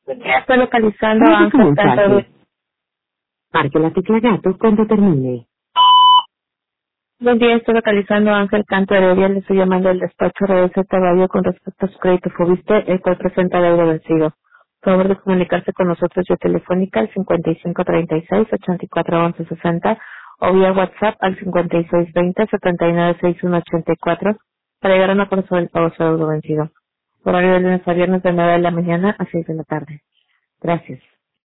Ya estoy localizando a Gracias su Ángel Canto. mensaje. Marque la tecla gato cuando termine. Buen día, estoy localizando a Ángel Canto Heredia. Le estoy llamando del despacho de Caballo con respecto a su crédito Fobiste, el cual presenta deuda vencido. Por favor de comunicarse con nosotros vía telefónica al 5536-841160 o vía WhatsApp al 5620-796184 para llegar a una persona del pago de su deuda vencido. Horario de lunes a viernes de 9 de la mañana a 6 de la tarde. Gracias.